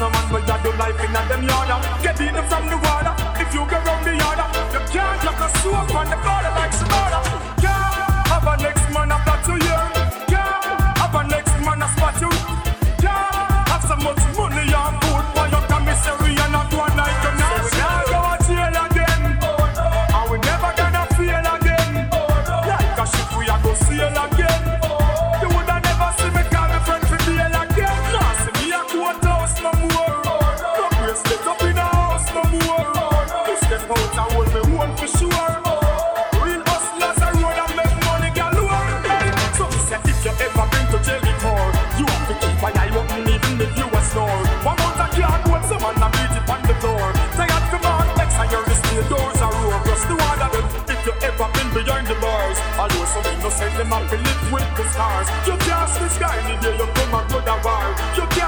no man will do life in a them yard. Get in from the water. If you go round the yard, you can't lock a soap on the border like some other. Can't have a next man after 2 years. Can't have a next man a spot you. Can't have so much money and food for your commissary and not one night to night. So we now go to jail again. And we never gonna feel again. Like a ship we are go sail again. You woulda never see me call me friend for bail again. Nah, see me a courthouse no more. No bracelet up in the house no more. You step out and hold me one for sure. Real hustlers are road and make money galore. So me say if you ever been to jail before, you have to keep an eye open even if you a snore. One month a cardboard, some man a beat it on the door. Tired to mark next and your wrist the doors are roar. Plus the one of them if you ever been behind the bars. Although some innocent them have to live with the stars. You can't see the sky the day you come and go the war. You can't